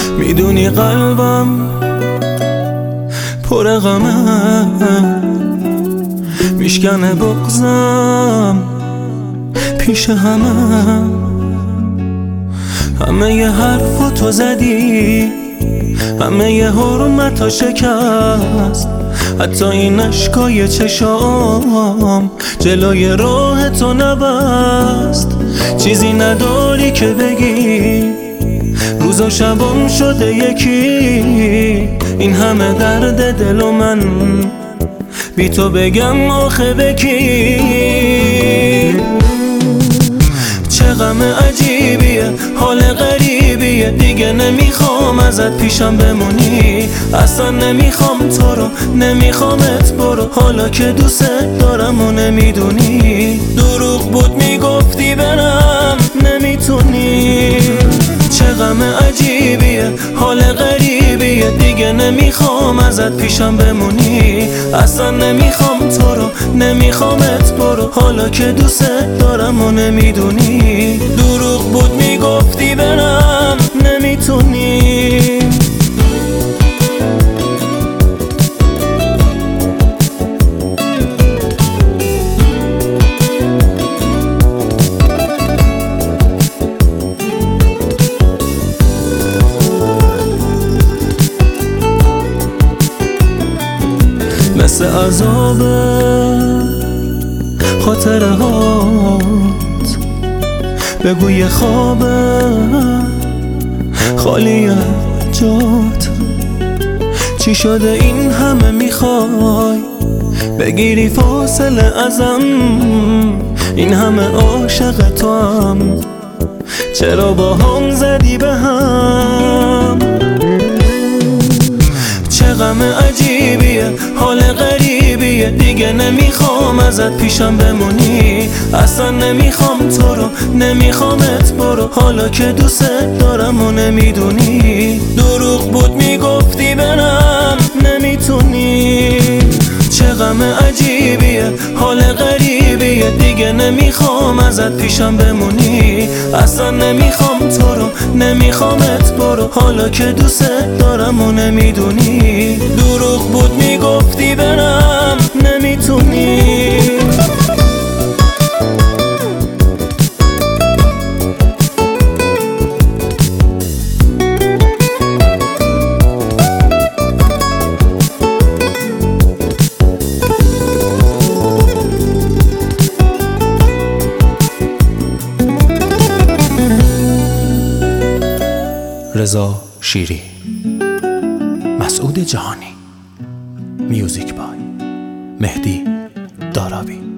میدونی قلبم پر غمه، میشکنه بغضم پیش همه ی حرفاتو زدی، همه ی حرمتا شکست، حتی این اشکای چشام جلوی راه تو نبست. چیزی نداری که بگی، روز و شبم شده یکی، این همه درد دل و من بی تو بگم آخه بکی. چه غم عجیبیه، حال غریبیه، دیگه نمیخوام ازت پیشم بمونی، اصلا نمیخوام تو رو، نمیخوامت برو، حالا که دوست دارم و نمیدونی، دروغ بود میگفتی برم نمیتونی. چه غم عجیبیه، حال غریبیه، دیگه نمیخوام ازت پیشم بمونی، اصلا نمیخوام تو رو، نمیخوامت برو، حالا که دوست دارم و نمیدونی، دروغ بود میگفتی برم نمیتونی. مثل عذاب خاطره هات، بگو یه خوابه خالی جات، چی شده این همه میخوای بگیری فاصله ازم، این همه عاشق تو هم چرا با هم زدی به هم. چه غم عجیبیه، حال غریبیه، دیگه نمیخوام ازت پیشم بمونی، اصلا نمیخوام تو رو، نمیخوامت برو، حالا که دوست دارم و نمیدونی، دروغ بود میگفتی برم نمیتونی. چه غم عجیبیه، حال غریبیه، دیگه نمیخوام ازت پیشم بمونی، اصلا نمیخوام تو رو، نمیخوامت برو، حالا که دوست دارم و نمیدونی، دروغ بود میگفتی برم نمیتونی. رضا شیری، مسعود جهانی، میوزیک بای مهدی داراوی.